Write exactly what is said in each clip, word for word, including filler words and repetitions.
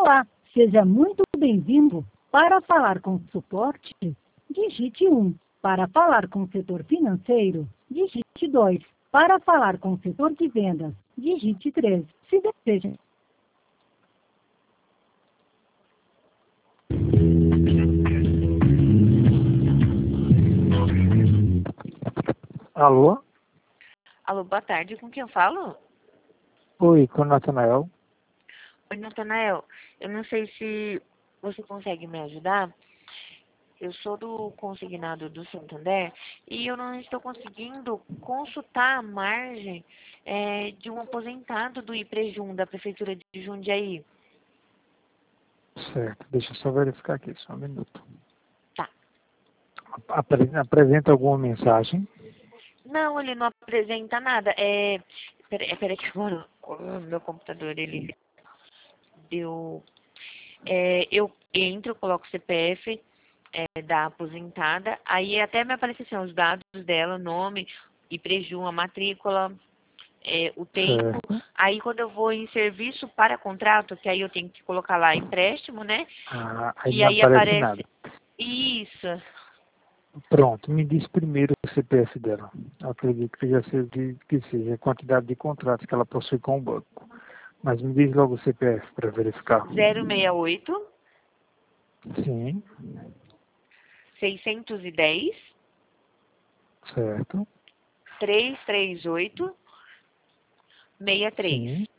Olá, seja muito bem-vindo. Para falar com suporte, digite um. Para falar com o setor financeiro, digite dois. Para falar com o setor de vendas, digite três. Se deseja... Alô? Alô, boa tarde. Com quem eu falo? Oi, com o Natanael. Oi, Natanael. Eu não sei se você consegue me ajudar. Eu sou do consignado do Santander e eu não estou conseguindo consultar a margem é, de um aposentado do IPREJUM, da Prefeitura de Jundiaí. Certo, deixa eu só verificar aqui, só um minuto. Tá. Apre- Apresenta alguma mensagem? Não, ele não apresenta nada. É... Peraí, peraí que agora o meu computador, ele deu... É, eu entro, coloco o C P F é, da aposentada, aí até me aparece assim, os dados dela, nome, IPREJUM, a matrícula, é, o tempo. Certo. Aí quando eu vou em serviço para contrato, que aí eu tenho que colocar lá empréstimo, né? Ah, aí E não aí aparece aparece... nada. Isso. Pronto, me diz primeiro o C P F dela. Eu acredito que já seja, que seja a quantidade de contratos que ela possui com o banco. Mas me diz logo o C P F para verificar. zero seis oito, Sim, seiscentos e dez, certo. trezentos e trinta e oito, sessenta e três. Sim.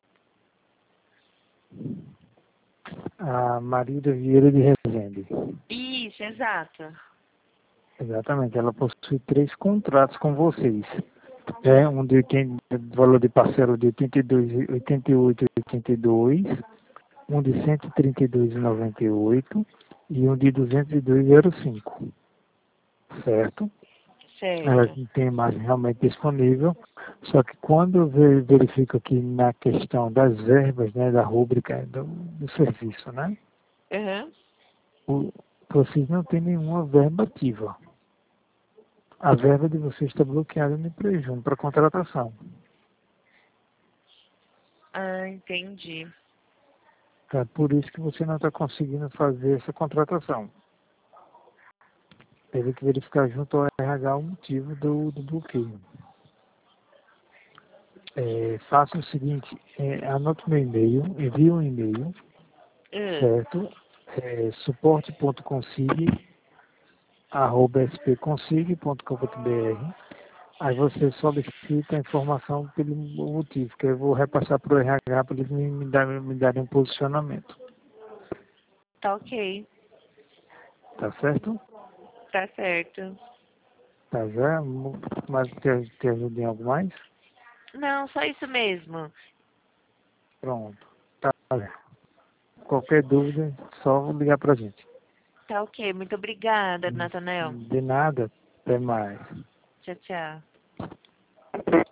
A Marília Vieira de Rezende. Isso, exato. Exatamente, ela possui três contratos com vocês. É um de oitenta, valor de parcela de oitenta e dois, oitenta e oito, oitenta e dois, um de cento e trinta e dois e noventa e oito e um de duzentos e dois e zero cinco. Certo? Ela Certo. tem imagem realmente disponível, só que quando eu ve- verifico aqui na questão das verbas, né, da rúbrica do, do serviço, né, Uhum. o, vocês não têm nenhuma verba ativa. A verba de vocês está bloqueada no IPREJUM para contratação. Ah, entendi. É por isso que você não está conseguindo fazer essa contratação. Teve que verificar junto ao R H o motivo do, do bloqueio. É, faça o seguinte, é, anote meu e-mail, envie um e-mail, Hum. certo? É, suporte.consig, arroba spconsig ponto com ponto br. Aí você solicita a informação pelo motivo, que eu vou repassar para o R H para eles me, me, dar, me darem um posicionamento. Tá ok. Tá certo? Tá certo. Tá já? Mas te, te ajuda em algo mais? Não, só isso mesmo. Pronto. Tá. Qualquer dúvida, só ligar pra gente. Tá ok. Muito obrigada, Natanael. De nada, até mais. Tchau, tchau.